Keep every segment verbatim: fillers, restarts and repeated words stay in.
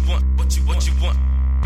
want, what you, what you want.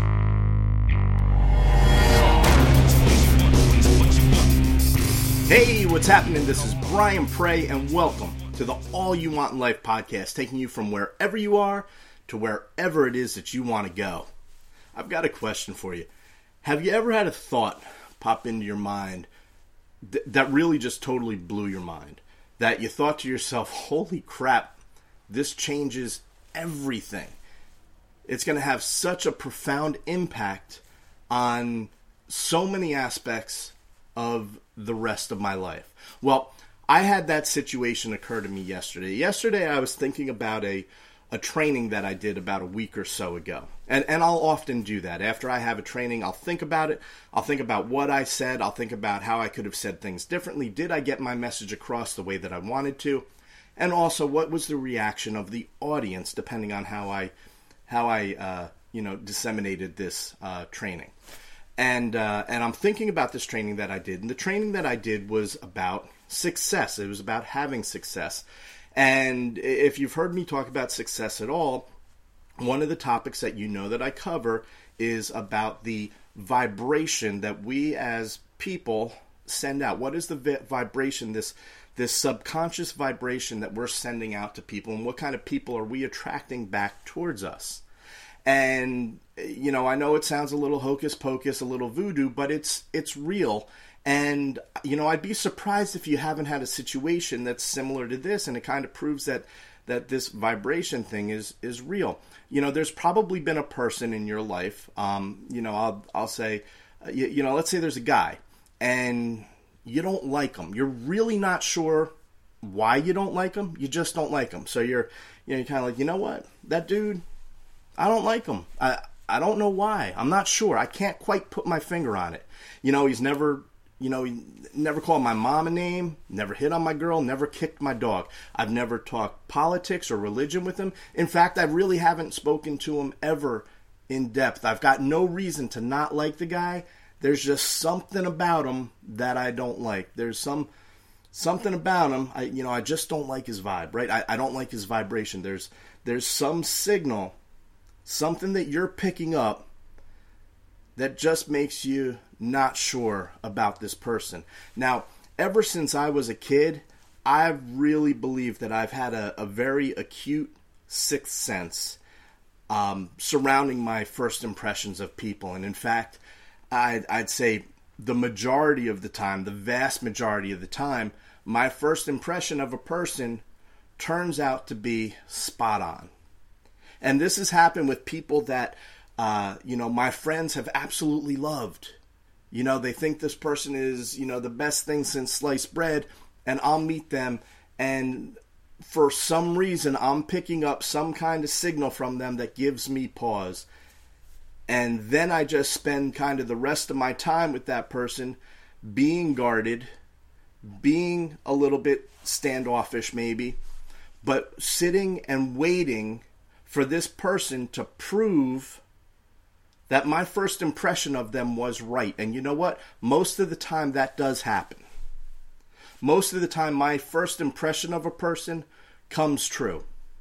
Hey, what's happening? This is Brian Prey, and welcome to the All You Want in Life podcast, taking you from wherever you are to wherever it is that you want to go. I've got a question for you. Have you ever had a thought pop into your mind th- that really just totally blew your mind? That you thought to yourself, holy crap, this changes everything. It's going to have such a profound impact on so many aspects of the rest of my life. Well, I had that situation occur to me yesterday. Yesterday I was thinking about a, a training that I did about a week or so ago. And and I'll often do that. After I have a training, I'll think about it. I'll think about what I said. I'll think about how I could have said things differently. Did I get my message across the way that I wanted to? And also, what was the reaction of the audience, depending on how I, how I, uh, you know, disseminated this uh, training. And uh, and I'm thinking about this training that I did. And the training that I did was about success. It was about having success. And if you've heard me talk about success at all, one of the topics that you know that I cover is about the vibration that we as people send out. What is the vi- vibration, this this subconscious vibration that we're sending out to people, and what kind of people are we attracting back towards us? And, you know, I know it sounds a little hocus pocus, a little voodoo, but it's it's real. And, you know, I'd be surprised if you haven't had a situation that's similar to this, and it kind of proves that that this vibration thing is is real. You know, there's probably been a person in your life, um, you know, I'll, I'll say, uh, you, you know, let's say there's a guy, and you don't like him. You're really not sure why you don't like him. You just don't like him. So you're, you know, you're kind of like, you know what, that dude, I don't like him. I I don't know why. I'm not sure. I can't quite put my finger on it. You know, he's never, you know, he never called my mom a name, never hit on my girl, never kicked my dog. I've never talked politics or religion with him. In fact, I really haven't spoken to him ever in depth. I've got no reason to not like the guy. There's just something about him that I don't like. There's some something about him. I you know, I just don't like his vibe, right? I, I don't like his vibration. There's there's some signal, something that you're picking up that just makes you not sure about this person. Now, ever since I was a kid, I've really believed that I've had a, a very acute sixth sense um, surrounding my first impressions of people. And in fact, I'd, I'd say the majority of the time, the vast majority of the time, my first impression of a person turns out to be spot on. And this has happened with people that, uh, you know, my friends have absolutely loved. You know, they think this person is, you know, the best thing since sliced bread, and I'll meet them, and for some reason I'm picking up some kind of signal from them that gives me pause. And then I just spend kind of the rest of my time with that person being guarded, being a little bit standoffish maybe, but sitting and waiting for this person to prove that my first impression of them was right. And you know what? Most of the time that does happen. Most of the time my first impression of a person comes true.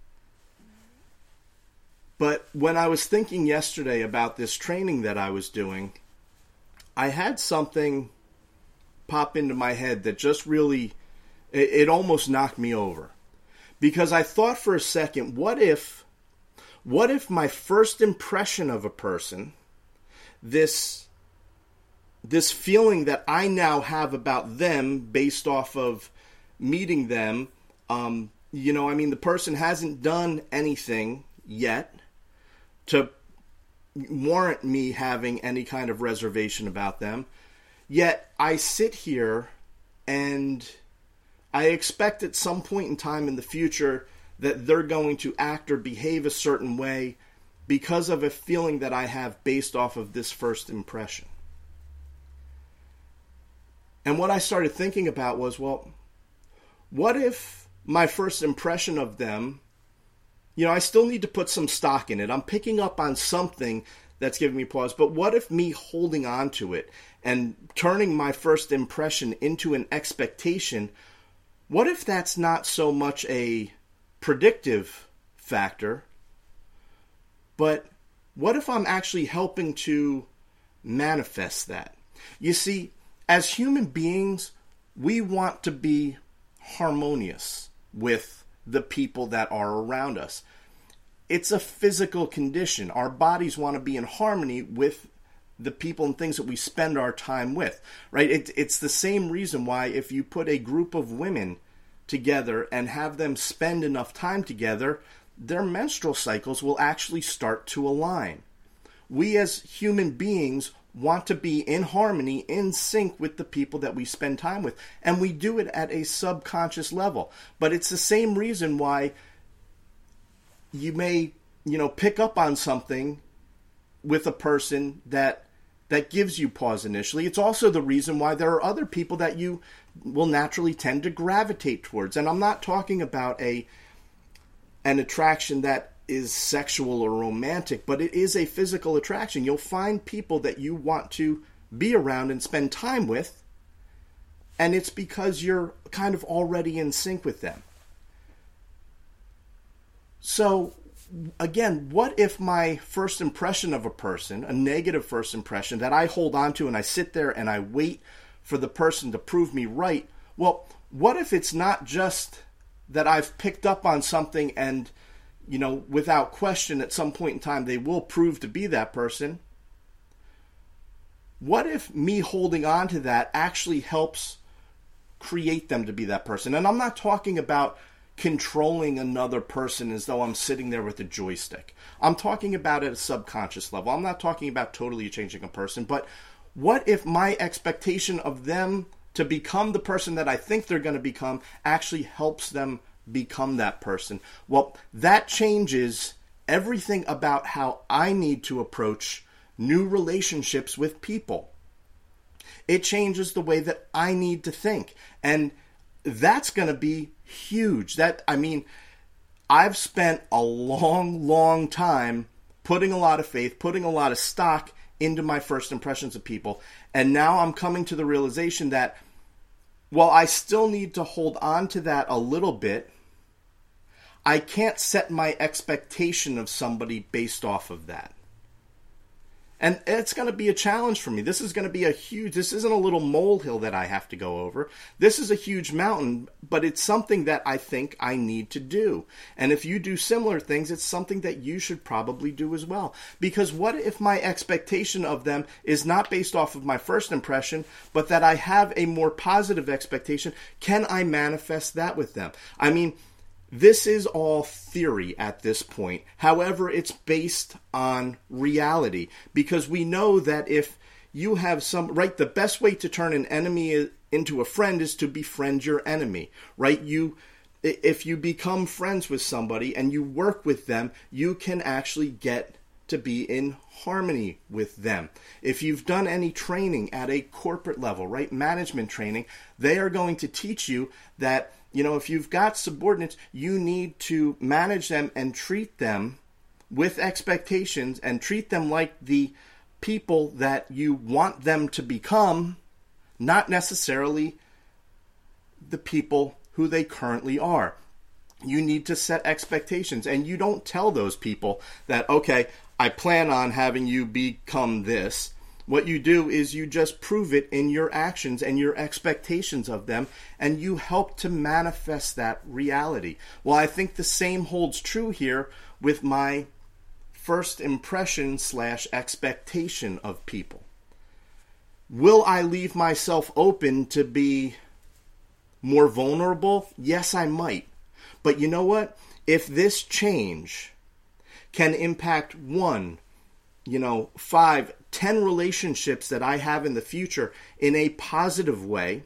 But when I was thinking yesterday about this training that I was doing, I had something pop into my head that just really, it, it almost knocked me over. Because I thought for a second, what if What if my first impression of a person, this, this feeling that I now have about them based off of meeting them, um, you know, I mean, the person hasn't done anything yet to warrant me having any kind of reservation about them, yet I sit here and I expect at some point in time in the future that they're going to act or behave a certain way because of a feeling that I have based off of this first impression. And what I started thinking about was, well, what if my first impression of them, you know, I still need to put some stock in it. I'm picking up on something that's giving me pause. But what if me holding on to it and turning my first impression into an expectation, what if that's not so much a predictive factor, but what if I'm actually helping to manifest that? You see, as human beings, we want to be harmonious with the people that are around us. It's a physical condition. Our bodies want to be in harmony with the people and things that we spend our time with, right? It, it's the same reason why if you put a group of women together and have them spend enough time together, their menstrual cycles will actually start to align. We as human beings want to be in harmony, in sync with the people that we spend time with. And we do it at a subconscious level. But it's the same reason why you may, you know, pick up on something with a person that that gives you pause initially. It's also the reason why there are other people that you will naturally tend to gravitate towards. And I'm not talking about a an attraction that is sexual or romantic, but it is a physical attraction. You'll find people that you want to be around and spend time with, and it's because you're kind of already in sync with them. So, again, what if my first impression of a person, a negative first impression that I hold on to and I sit there and I wait for the person to prove me right? Well, what if it's not just that I've picked up on something and, you know, without question at some point in time they will prove to be that person? What if me holding on to that actually helps create them to be that person? And I'm not talking about controlling another person as though I'm sitting there with a joystick. I'm talking about at a subconscious level. I'm not talking about totally changing a person, but what if my expectation of them to become the person that I think they're going to become actually helps them become that person? Well, that changes everything about how I need to approach new relationships with people. It changes the way that I need to think. And that's going to be huge. That, I mean, I've spent a long, long time putting a lot of faith, putting a lot of stock into my first impressions of people. And now I'm coming to the realization that while I still need to hold on to that a little bit, I can't set my expectation of somebody based off of that. And it's going to be a challenge for me. This is going to be a huge, this isn't a little molehill that I have to go over. This is a huge mountain, but it's something that I think I need to do. And if you do similar things, it's something that you should probably do as well. Because what if my expectation of them is not based off of my first impression, but that I have a more positive expectation? Can I manifest that with them? I mean, this is all theory at this point. However, it's based on reality, because we know that if you have some, right, the best way to turn an enemy into a friend is to befriend your enemy, right? You, if you become friends with somebody and you work with them, you can actually get to be in harmony with them. If you've done any training at a corporate level, right, management training, they are going to teach you that, you know, if you've got subordinates, you need to manage them and treat them with expectations and treat them like the people that you want them to become, not necessarily the people who they currently are. You need to set expectations, and you don't tell those people that, okay, I plan on having you become this. What you do is you just prove it in your actions and your expectations of them, and you help to manifest that reality. Well, I think the same holds true here with my first impression slash expectation of people. Will I leave myself open to be more vulnerable? Yes, I might. But you know what? If this change can impact one, you know, five, ten relationships that I have in the future in a positive way,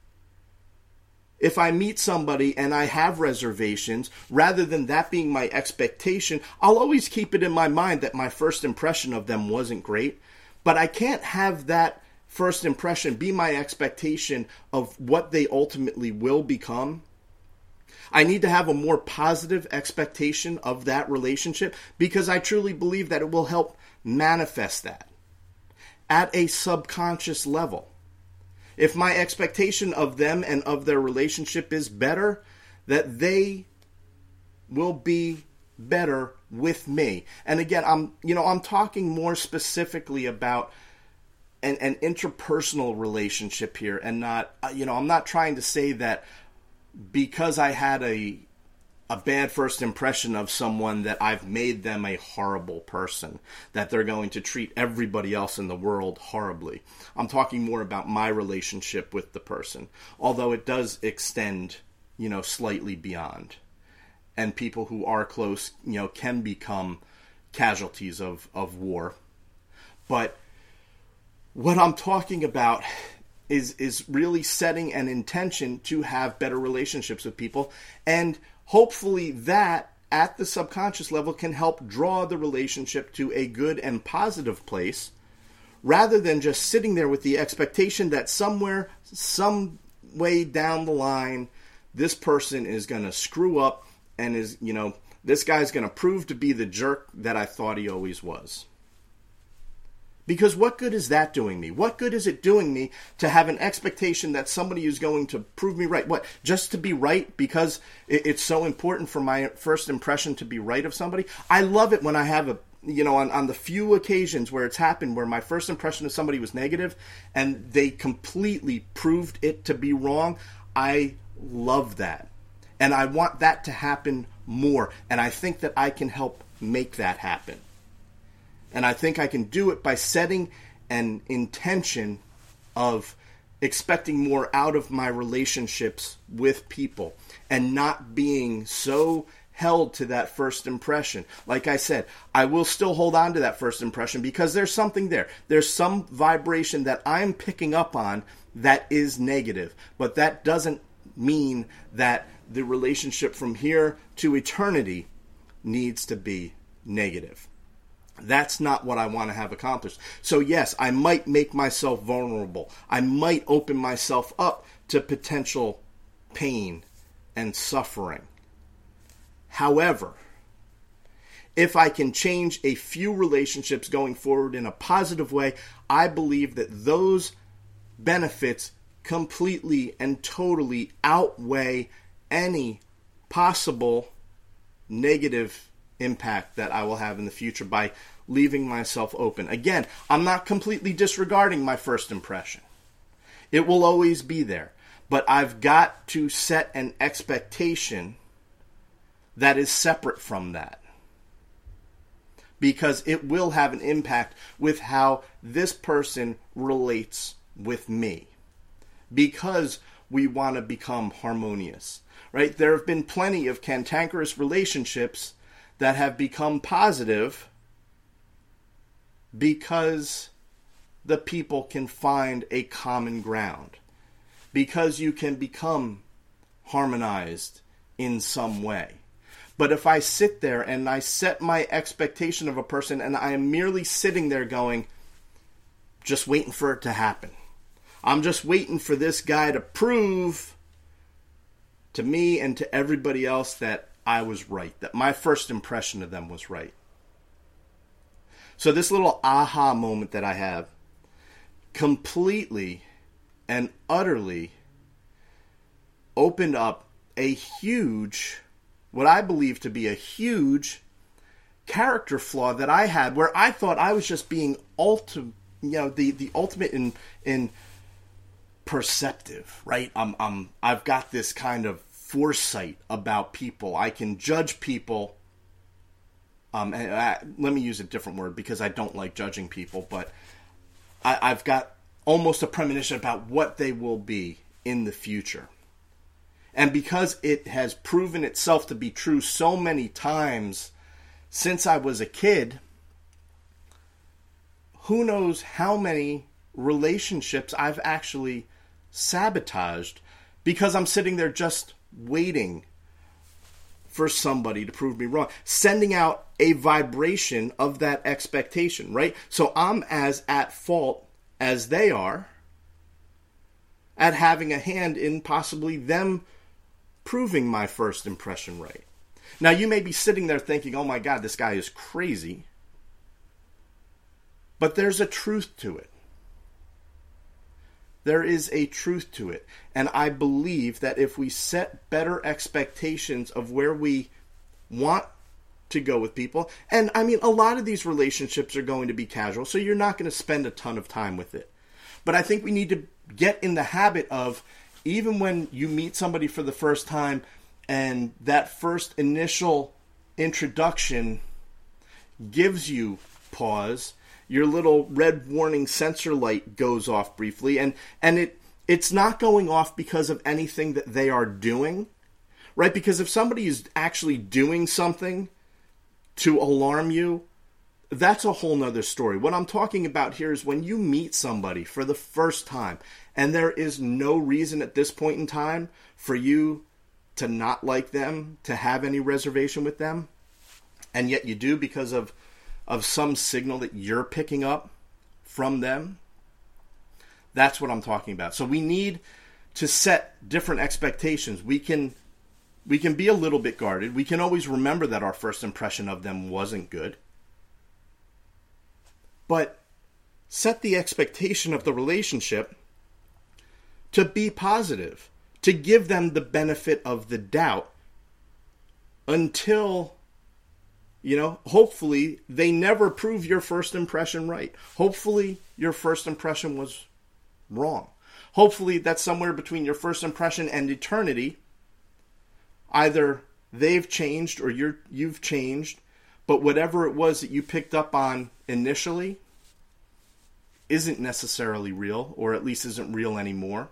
if I meet somebody and I have reservations, rather than that being my expectation, I'll always keep it in my mind that my first impression of them wasn't great. But I can't have that first impression be my expectation of what they ultimately will become. I need to have a more positive expectation of that relationship, because I truly believe that it will help manifest that at a subconscious level. If my expectation of them and of their relationship is better, that they will be better with me. And again, I'm, you know, I'm talking more specifically about an, an interpersonal relationship here, and not, you know, I'm not trying to say that because I had a a bad first impression of someone that I've made them a horrible person, that they're going to treat everybody else in the world horribly. I'm talking more about my relationship with the person, although it does extend, you know, slightly beyond. And people who are close, you know, can become casualties of, of war. But what I'm talking about is is really setting an intention to have better relationships with people, and hopefully that at the subconscious level can help draw the relationship to a good and positive place, rather than just sitting there with the expectation that somewhere, some way down the line, this person is going to screw up and is, you know, this guy's going to prove to be the jerk that I thought he always was. Because what good is that doing me? What good is it doing me to have an expectation that somebody is going to prove me right? What, just to be right because it's so important for my first impression to be right of somebody? I love it when I have a, you know, on, on the few occasions where it's happened where my first impression of somebody was negative and they completely proved it to be wrong. I love that. And I want that to happen more. And I think that I can help make that happen. And I think I can do it by setting an intention of expecting more out of my relationships with people and not being so held to that first impression. Like I said, I will still hold on to that first impression because there's something there. There's some vibration that I'm picking up on that is negative. But that doesn't mean that the relationship from here to eternity needs to be negative. That's not what I want to have accomplished. So yes, I might make myself vulnerable. I might open myself up to potential pain and suffering. However, if I can change a few relationships going forward in a positive way, I believe that those benefits completely and totally outweigh any possible negative impact that I will have in the future by leaving myself open. Again, I'm not completely disregarding my first impression. It will always be there. But I've got to set an expectation that is separate from that. Because it will have an impact with how this person relates with me. Because we want to become harmonious. Right? There have been plenty of cantankerous relationships that have become positive because the people can find a common ground. Because you can become harmonized in some way. But if I sit there and I set my expectation of a person and I am merely sitting there going, just waiting for it to happen. I'm just waiting for this guy to prove to me and to everybody else that I was right, that my first impression of them was right. So this little aha moment that I have completely and utterly opened up a huge, what I believe to be a huge character flaw that I had, where I thought I was just being ulti- you know, the, the ultimate in in perceptive, right? I'm I'm I've got this kind of foresight about people. I can judge people. Um, and I, let me use a different word because I don't like judging people, but I, I've got almost a premonition about what they will be in the future. And because it has proven itself to be true so many times since I was a kid, who knows how many relationships I've actually sabotaged because I'm sitting there just waiting for somebody to prove me wrong, sending out a vibration of that expectation, right? So I'm as at fault as they are at having a hand in possibly them proving my first impression right. Now, you may be sitting there thinking, oh my God, this guy is crazy. But there's a truth to it. There is a truth to it. And I believe that if we set better expectations of where we want to go with people. And I mean, a lot of these relationships are going to be casual, so you're not going to spend a ton of time with it. But I think we need to get in the habit of, even when you meet somebody for the first time and that first initial introduction gives you pause, your little red warning sensor light goes off briefly, and, and it it's not going off because of anything that they are doing, right? Because if somebody is actually doing something to alarm you, that's a whole nother story. What I'm talking about here is when you meet somebody for the first time and there is no reason at this point in time for you to not like them, to have any reservation with them, and yet you do because of, of some signal that you're picking up from them. That's what I'm talking about. So we need to set different expectations. We can we can be a little bit guarded. We can always remember that our first impression of them wasn't good. But set the expectation of the relationship to be positive, to give them the benefit of the doubt until, you know, hopefully they never prove your first impression right. Hopefully your first impression was wrong. Hopefully that's somewhere between your first impression and eternity. Either they've changed or you're, you've changed, but whatever it was that you picked up on initially isn't necessarily real, or at least isn't real anymore.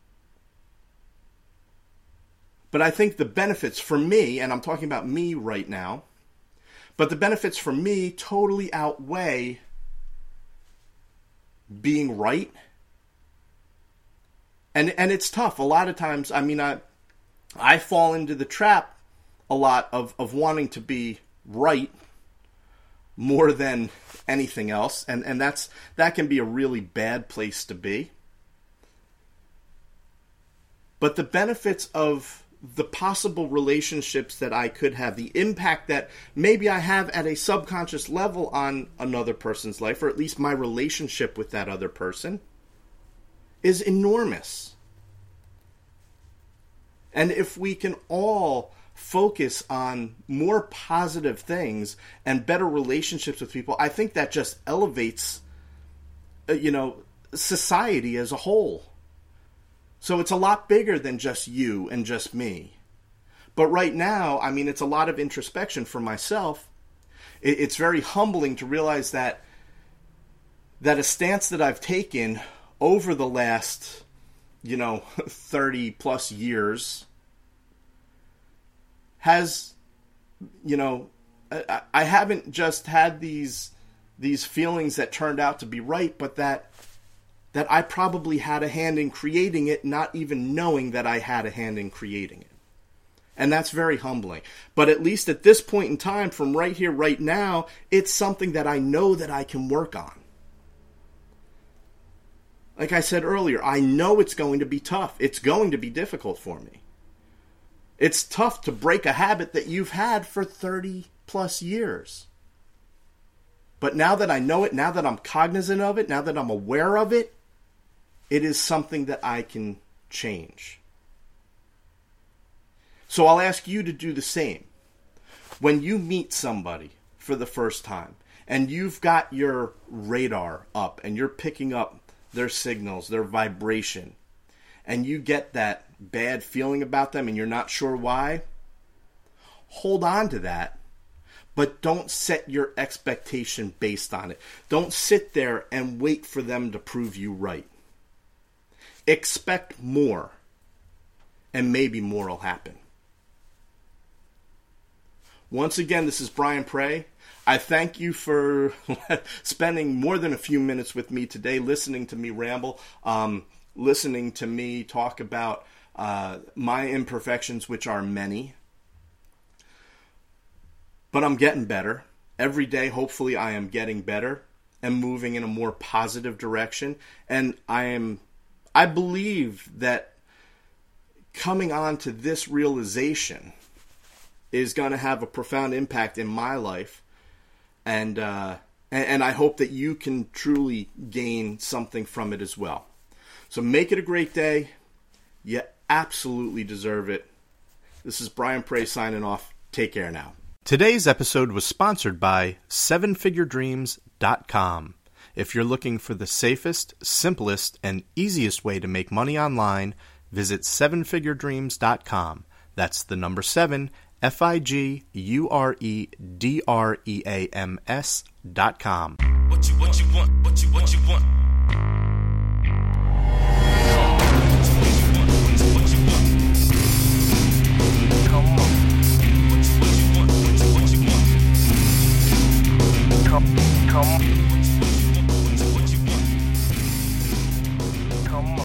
But I think the benefits for me, and I'm talking about me right now, but the benefits for me totally outweigh being right. And and it's tough. A lot of times, I mean, I I fall into the trap a lot of, of wanting to be right more than anything else. And, and that's that can be a really bad place to be. But the benefits of the possible relationships that I could have, the impact that maybe I have at a subconscious level on another person's life, or at least my relationship with that other person, is enormous. And if we can all focus on more positive things and better relationships with people, I think that just elevates, uh, you know, society as a whole. So it's a lot bigger than just you and just me. But right now, I mean, it's a lot of introspection for myself. It, it's very humbling to realize that that a stance that I've taken over the last, you know, thirty plus years has, you know, I, I haven't just had these these feelings that turned out to be right, but that that I probably had a hand in creating it, not even knowing that I had a hand in creating it. And that's very humbling. But at least at this point in time, from right here, right now, it's something that I know that I can work on. Like I said earlier, I know it's going to be tough. It's going to be difficult for me. It's tough to break a habit that you've had for thirty plus years. But now that I know it, now that I'm cognizant of it, now that I'm aware of it, it is something that I can change. So I'll ask you to do the same. When you meet somebody for the first time and you've got your radar up and you're picking up their signals, their vibration, and you get that bad feeling about them and you're not sure why, hold on to that, but don't set your expectation based on it. Don't sit there and wait for them to prove you right. Expect more, and maybe more will happen. Once again, this is Brian Prey. I thank you for spending more than a few minutes with me today, listening to me ramble, um, listening to me talk about uh, my imperfections, which are many. But I'm getting better. Every day, hopefully, I am getting better and moving in a more positive direction. And I am, I believe that coming on to this realization is going to have a profound impact in my life. And, uh, and and I hope that you can truly gain something from it as well. So make it a great day. You absolutely deserve it. This is Brian Prey signing off. Take care now. Today's episode was sponsored by seven figure dreams dot com. If you're looking for the safest, simplest, and easiest way to make money online, visit seven figure dreams dot com. That's the number seven, F I G U R E D R E A M S dot com. What you, what you want, what you, what you want. Come on. What you, what you want, what you, what you want. Come, come.